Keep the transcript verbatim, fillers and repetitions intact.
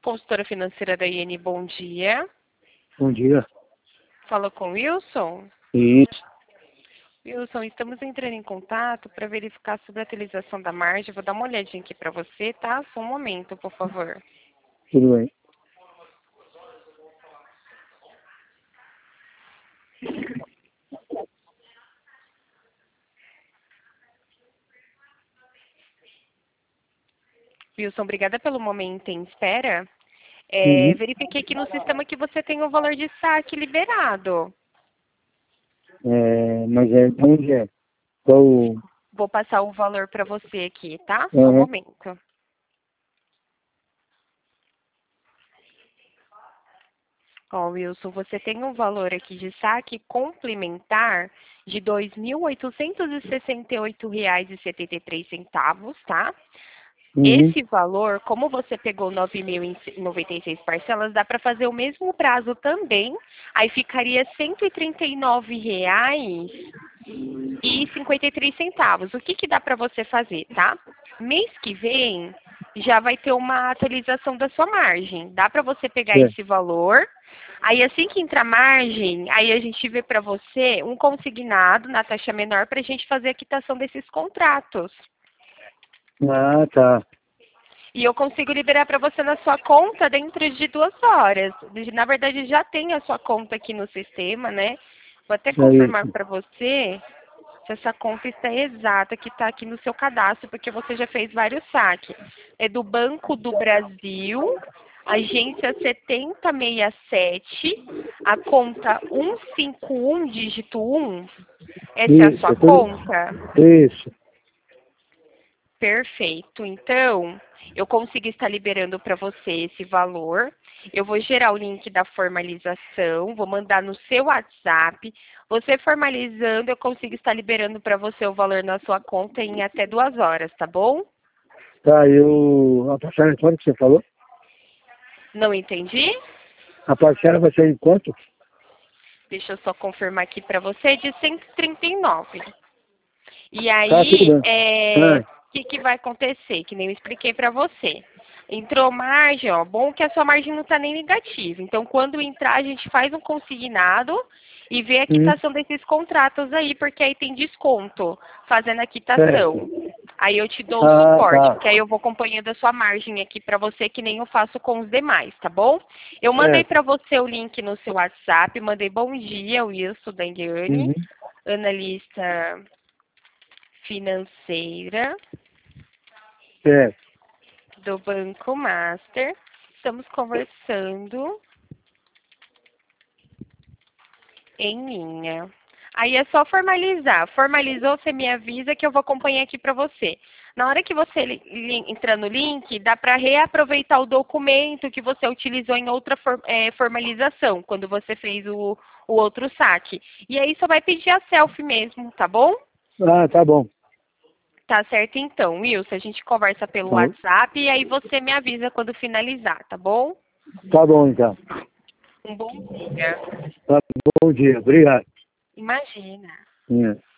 Consultora financeira da I N, bom dia. Bom dia. Fala com o Wilson. Isso. Wilson, estamos entrando em contato para verificar sobre a atualização da margem. Vou dar uma olhadinha aqui para você, tá? Só um momento, por favor. Tudo bem. Wilson, obrigada pelo momento em espera. É, Uhum. verifiquei aqui no sistema que você tem o valor de saque liberado. É, mas é onde é? Qual o... Vou passar o valor para você aqui, tá? Só um Uhum. momento. Ó, Wilson, você tem um valor aqui de saque complementar de dois mil oitocentos e sessenta e oito reais e setenta e três centavos, tá? Uhum. Esse valor, como você pegou nove mil e noventa e seis parcelas, dá para fazer o mesmo prazo também. Aí ficaria cento e trinta e nove reais e cinquenta e três centavos. O que que dá para você fazer, tá? Mês que vem já vai ter uma atualização da sua margem. Dá para você pegar É. esse valor. Aí assim que entrar margem, aí a gente vê para você um consignado na taxa menor para a gente fazer a quitação desses contratos. Ah, tá. E eu consigo liberar para você na sua conta dentro de duas horas. Na verdade, já tem a sua conta aqui no sistema, né? Vou até É confirmar isso. para você se essa conta está exata, que está aqui no seu cadastro, porque você já fez vários saques. É do Banco do Brasil, agência setenta sessenta e sete, a conta cento e cinquenta e um, dígito um. Essa é a Isso. sua É tudo... conta? Isso. Perfeito. Então, eu consigo estar liberando para você esse valor. Eu vou gerar o link da formalização, vou mandar no seu WhatsApp. Você formalizando, eu consigo estar liberando para você o valor na sua conta em até duas horas, tá bom? Tá, eu... A parcela eletrônica que você falou? Não entendi? A parcela vai ser em quanto? Deixa eu só confirmar aqui para você, de cento e trinta e nove. E Tá, tudo aí, bem. é, Ah, o que, que vai acontecer? Que nem eu expliquei para você. Entrou margem, ó, bom que a sua margem não está nem negativa. Então, quando entrar, a gente faz um consignado e vê a hum, quitação desses contratos aí, porque aí tem desconto fazendo a quitação. certo. Aí eu te dou o Ah, suporte, tá. porque aí eu vou acompanhando a sua margem aqui para você, que nem eu faço com os demais, tá bom? Eu mandei Certo. para você o link no seu WhatsApp, mandei bom dia, Wilson Danguiani, Uhum. analista financeira Certo. do Banco Master. Estamos conversando em linha. Aí é só formalizar. Formalizou, você me avisa que eu vou acompanhar aqui para você. Na hora que você li- li- entrar no link, dá para reaproveitar o documento que você utilizou em outra for- eh, formalização, quando você fez o, o outro saque. E aí só vai pedir a selfie mesmo, tá bom? Ah, tá bom. Tá certo então, Wilson. A gente conversa pelo Tá, WhatsApp e aí você me avisa quando finalizar, tá bom? tá bom, então. Um bom dia. Tá, bom dia. Obrigado. Imagina. É.